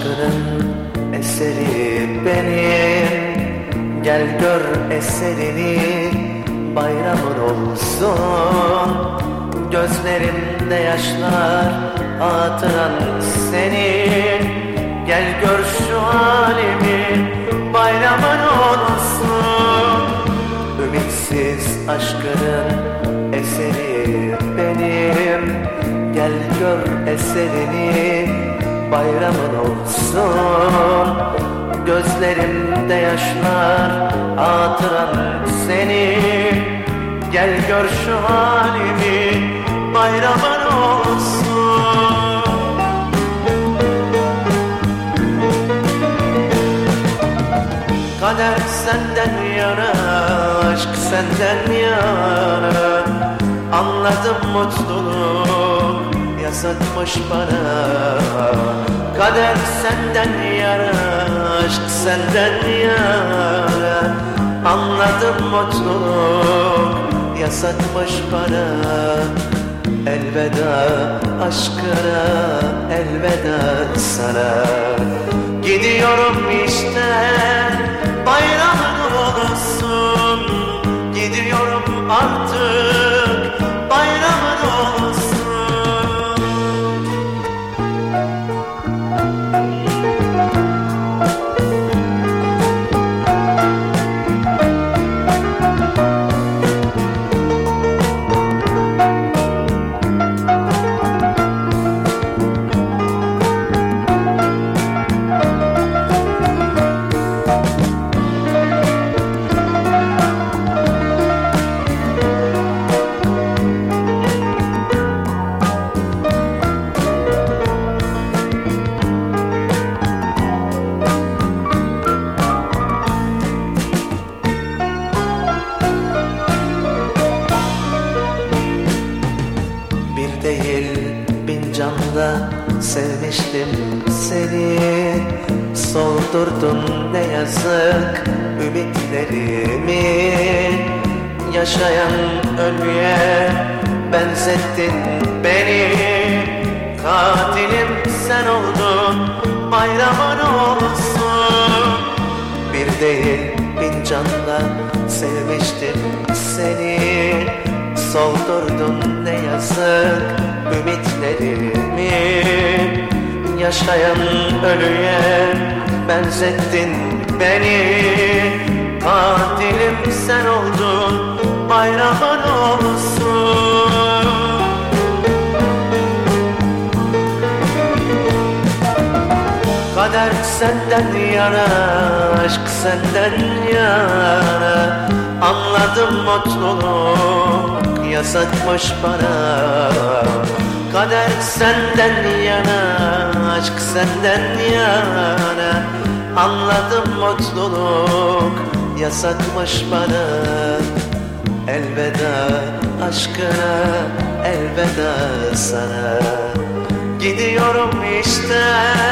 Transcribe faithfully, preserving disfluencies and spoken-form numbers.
Aşkının eseri benim, gel gör eserini, bayramın olsun. Gözlerimde yaşlar, hatıran senin, gel gör şu halimi, bayramın olsun. Ümitsiz aşkının eseri benim, gel gör eserini, bayramın olsun. Gözlerimde yaşlar, hatıran senin, gel gör şu halimi, bayramın olsun. Kader senden yana, aşk senden yana, anladım mutluluk yasakmış bana. Kader senden yana, aşk senden yana, anladım mutluluk yasakmış bana. Elveda aşkına, elveda sana, gidiyorum işte, bayramın olsun. Gidiyorum artık, bayramın olsun. Değil bin canla sevmiştim seni, soldurdun ne yazık ümitlerimi. Yaşayan ölüye benzettin beni, katilim sen oldun, bayramın olsun. Bir değil bin canla sevmiştim seni, soldurdun ne yazık ümitlerimi. Yaşayan ölüye benzettin beni, katilim sen oldun, bayramın olsun. Kader senden yana, aşk senden yana, anladım mutluluk yasakmış bana. Kader senden yana, aşk senden yana, anladım mutluluk yasakmış bana. Elveda aşkına, elveda sana, gidiyorum işte,